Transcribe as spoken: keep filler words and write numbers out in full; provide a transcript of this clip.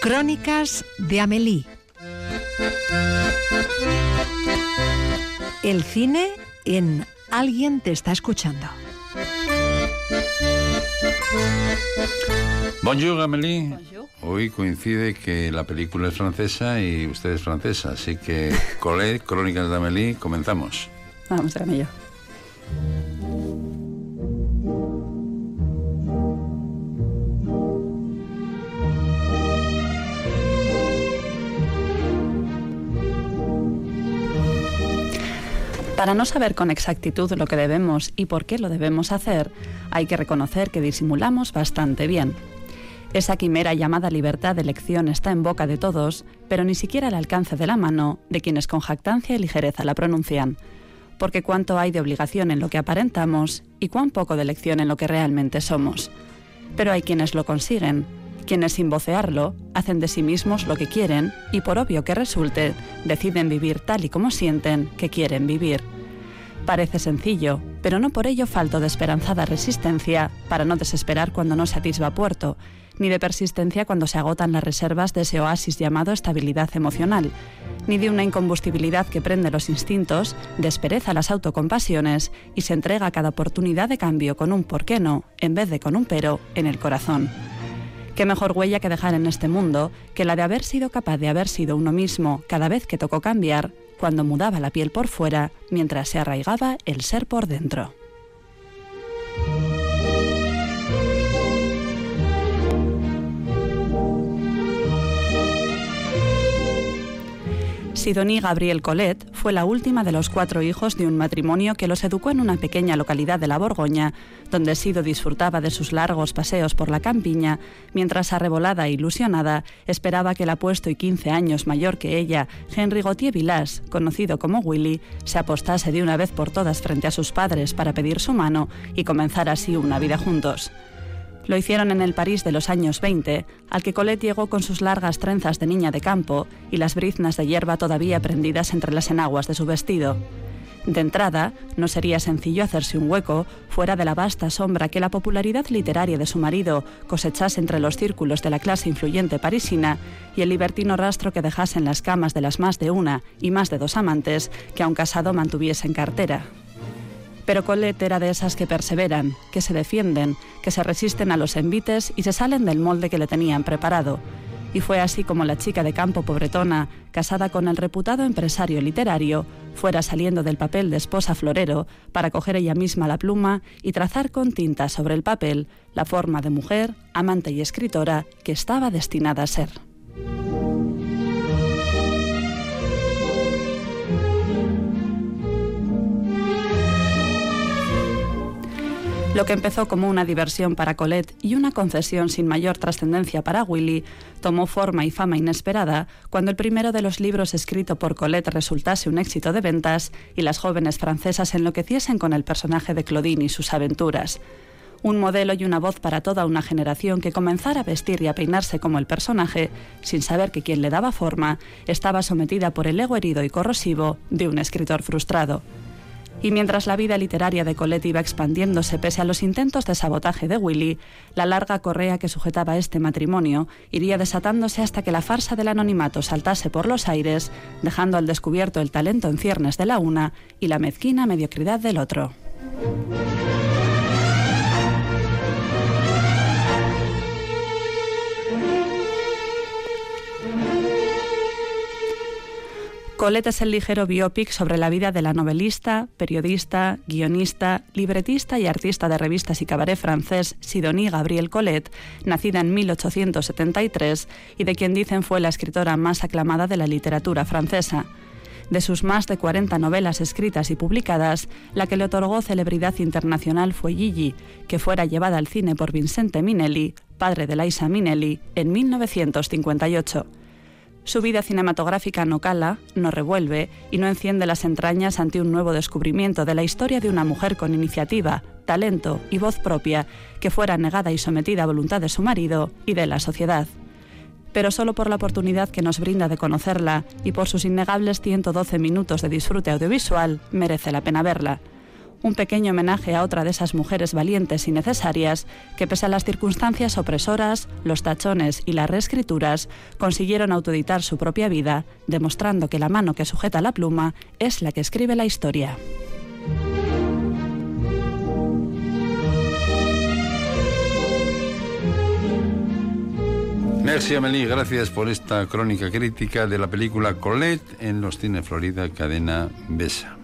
Crónicas de Amélie. El cine en Alguien te está escuchando. Bonjour, Amélie. Bonjour. Hoy coincide que la película es francesa y usted es francesa, así que Colette, Crónicas de Amélie, comenzamos. Vamos con ello. Para no saber con exactitud lo que debemos y por qué lo debemos hacer, hay que reconocer que disimulamos bastante bien. Esa quimera llamada libertad de elección está en boca de todos, pero ni siquiera al alcance de la mano de quienes con jactancia y ligereza la pronuncian. Porque cuánto hay de obligación en lo que aparentamos y cuán poco de elección en lo que realmente somos. Pero hay quienes lo consiguen, quienes sin vocearlo hacen de sí mismos lo que quieren y por obvio que resulte, deciden vivir tal y como sienten que quieren vivir. Parece sencillo, pero no por ello falto de esperanzada resistencia para no desesperar cuando no se atisba puerto, ni de persistencia cuando se agotan las reservas de ese oasis llamado estabilidad emocional, ni de una incombustibilidad que prende los instintos, despereza las autocompasiones y se entrega a cada oportunidad de cambio con un por qué no, en vez de con un pero, en el corazón. Qué mejor huella que dejar en este mundo que la de haber sido capaz de haber sido uno mismo cada vez que tocó cambiar, cuando mudaba la piel por fuera, mientras se arraigaba el ser por dentro. Sidonie Gabrielle Colette fue la última de los cuatro hijos de un matrimonio que los educó en una pequeña localidad de la Borgoña, donde Sido disfrutaba de sus largos paseos por la campiña, mientras arrebolada e ilusionada esperaba que el apuesto y quince años mayor que ella, Henri Gauthier Villars, conocido como Willy, se apostase de una vez por todas frente a sus padres para pedir su mano y comenzar así una vida juntos. Lo hicieron en el París de los años veinte, al que Colette llegó con sus largas trenzas de niña de campo y las briznas de hierba todavía prendidas entre las enaguas de su vestido. De entrada, no sería sencillo hacerse un hueco fuera de la vasta sombra que la popularidad literaria de su marido cosechase entre los círculos de la clase influyente parisina y el libertino rastro que dejase en las camas de las más de una y más de dos amantes que a un casado mantuviese en cartera. Pero Colette era de esas que perseveran, que se defienden, que se resisten a los envites y se salen del molde que le tenían preparado. Y fue así como la chica de campo pobretona, casada con el reputado empresario literario, fuera saliendo del papel de esposa florero para coger ella misma la pluma y trazar con tinta sobre el papel la forma de mujer, amante y escritora que estaba destinada a ser. Lo que empezó como una diversión para Colette y una concesión sin mayor trascendencia para Willy, tomó forma y fama inesperada cuando el primero de los libros escrito por Colette resultase un éxito de ventas y las jóvenes francesas enloqueciesen con el personaje de Claudine y sus aventuras. Un modelo y una voz para toda una generación que comenzara a vestir y a peinarse como el personaje, sin saber que quien le daba forma estaba sometida por el ego herido y corrosivo de un escritor frustrado. Y mientras la vida literaria de Colette iba expandiéndose pese a los intentos de sabotaje de Willy, la larga correa que sujetaba este matrimonio iría desatándose hasta que la farsa del anonimato saltase por los aires, dejando al descubierto el talento en ciernes de la una y la mezquina mediocridad del otro. Colette es el ligero biopic sobre la vida de la novelista, periodista, guionista, libretista y artista de revistas y cabaret francés Sidonie Gabrielle Colette, nacida en mil ochocientos setenta y tres y de quien dicen fue la escritora más aclamada de la literatura francesa. De sus más de cuarenta novelas escritas y publicadas, la que le otorgó celebridad internacional fue Gigi, que fuera llevada al cine por Vincente Minnelli, padre de Liza Minnelli, en mil novecientos cincuenta y ocho. Su vida cinematográfica no cala, no revuelve y no enciende las entrañas ante un nuevo descubrimiento de la historia de una mujer con iniciativa, talento y voz propia que fuera negada y sometida a voluntad de su marido y de la sociedad. Pero solo por la oportunidad que nos brinda de conocerla y por sus innegables ciento doce minutos de disfrute audiovisual merece la pena verla. un pequeño homenaje a otra de esas mujeres valientes y necesarias que, pese a las circunstancias opresoras, los tachones y las reescrituras, consiguieron autoeditar su propia vida, demostrando que la mano que sujeta la pluma es la que escribe la historia. Merci Amélie, gracias por esta crónica crítica de la película Colette en los Cine Florida, cadena Besa.